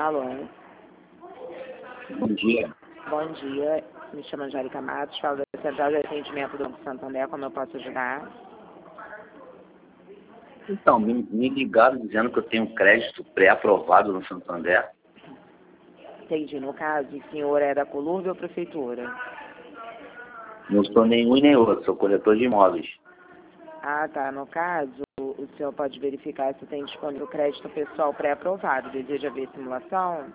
Alô. Bom dia. Bom dia. Me chamo Angélica Matos, falo da Central de Atendimento do Banco Santander. Como eu posso ajudar? Então, me ligaram dizendo que eu tenho crédito pré-aprovado no Santander. Entendi. No caso, o senhor é da Colurbe ou Prefeitura? Não sou nenhum e nem outro, sou corretor de imóveis. Ah, tá. No caso, o senhor pode verificar se tem disponível crédito pessoal pré-aprovado. Deseja ver simulação?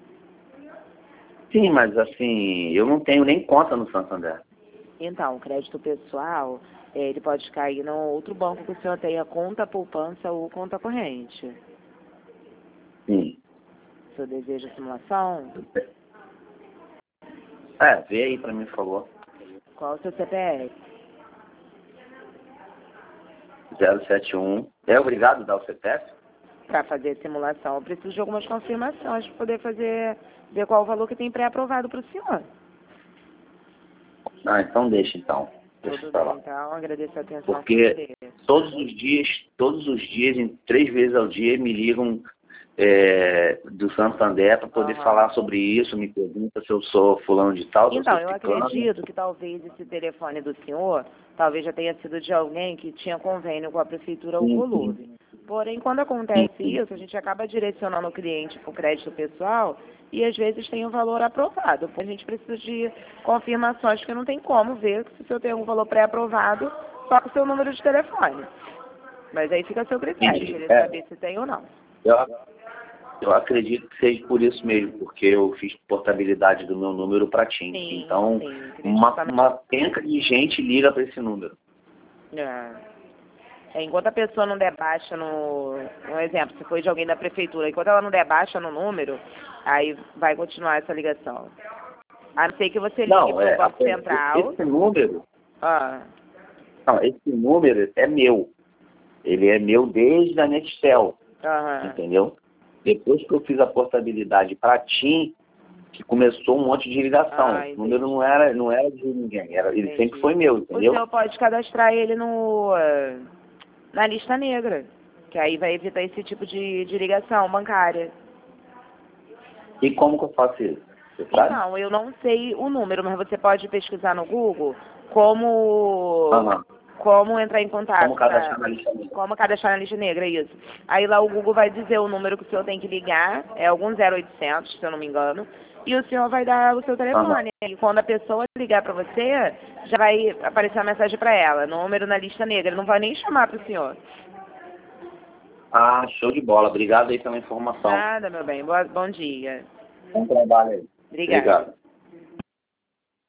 Sim, mas assim, eu não tenho nem conta no Santander. Então, o crédito pessoal, ele pode cair no outro banco que o senhor tenha conta poupança ou conta corrente. Sim. O senhor deseja simulação? Vê aí pra mim, por favor. Qual o seu CPF? 071. É obrigado a dar o CPF? Para fazer a simulação, eu preciso de algumas confirmações para poder ver qual o valor que tem pré-aprovado para o senhor. Ah, então deixa então. Deixa Tudo pra bem, lá. então. Agradeço a atenção. Porque todos os dias, em 3 vezes ao dia, me ligam do Santander para poder falar sobre isso, me pergunta se eu sou fulano de tal, se Então, eu eu sou ciclano. acredito que talvez esse telefone do senhor, talvez já tenha sido de alguém que tinha convênio com a Prefeitura ou Colurbe. Porém, quando acontece isso, a gente acaba direcionando o cliente para o crédito pessoal e às vezes tem um valor aprovado. A gente precisa de confirmações, porque não tem como ver se o senhor tem algum valor pré-aprovado só com o seu número de telefone. Mas aí fica a seu critério, querer saber se tem ou não. Eu acredito que seja por isso mesmo, porque eu fiz portabilidade do meu número para TIM. Sim, Então, sim, uma penca de gente liga para esse número. Enquanto a pessoa não der baixa um exemplo, se foi de alguém da prefeitura, enquanto ela não der baixa no número, aí vai continuar essa ligação. A não ser que você ligue para o Banco Central. Esse número, esse número é meu. Ele é meu desde a Nextel, entendeu? Depois que eu fiz a portabilidade para TIM, que começou um monte de ligação. O número não era de ninguém, ele sempre foi meu, entendeu? O senhor pode cadastrar ele na lista negra, que aí vai evitar esse tipo de ligação bancária. E como que eu faço isso? Você sabe? Não, eu não sei o número, mas você pode pesquisar no Google como entrar em contato. Como cadastrar na lista negra. Como cadastrar na lista negra, isso. Aí lá o Google vai dizer o número que o senhor tem que ligar, é algum 0800, se eu não me engano, e o senhor vai dar o seu telefone. E quando a pessoa ligar para você, já vai aparecer a mensagem para ela, número na lista negra, não vai nem chamar para o senhor. Ah, show de bola. Obrigado aí pela informação. Nada, meu bem. Bom dia. Bom trabalho aí. Obrigada.